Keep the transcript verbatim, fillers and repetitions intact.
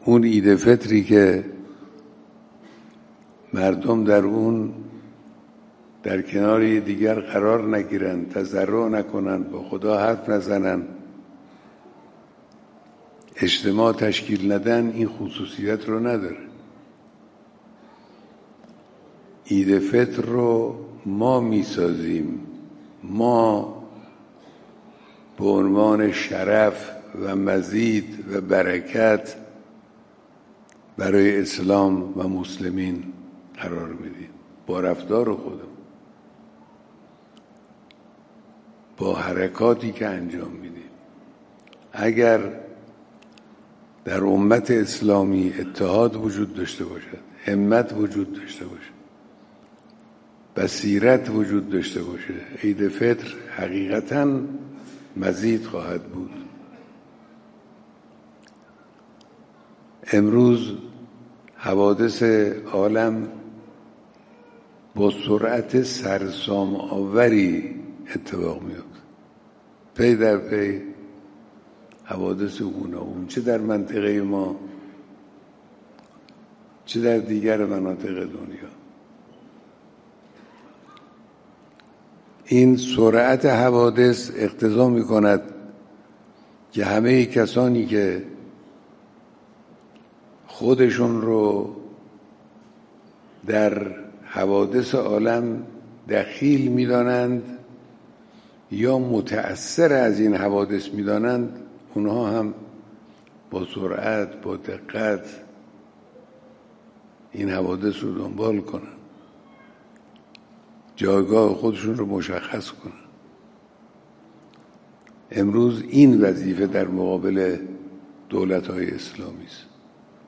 اون عید فطری که مردم در اون در کنار دیگر قرار نگیرن، تضرع نکنن، با خدا حرف نزنن، اجتماع تشکیل ندن، این خصوصیت رو نداره. عید فطر رو ما میسازیم، ما به عنوان شرف و مزید و برکت برای اسلام و مسلمین قرار میدیم، با رفتار خودمون، با حرکاتی که انجام میدیم. اگر در امت اسلامی اتحاد وجود داشته باشد، همت وجود داشته باشد، بصیرت وجود داشته باشه، عید فطر حقیقتاً مزید خواهد بود. امروز حوادث عالم با سرعت سرسام آوری اتفاق میفته، پی در پی حوادث گوناگون، چه در منطقه ما چه در دیگر مناطق دنیا. این سرعت حوادث اقتضا می‌کند که همه کسانی که خودشون رو در حوادث عالم دخیل می‌دانند یا متأثر از این حوادث می‌دانند، اونها هم با سرعت، با دقت این حوادث رو دنبال کنند، جایگاه خودشون رو مشخص کنند. امروز این وظیفه در مقابل دولت‌های اسلامی است.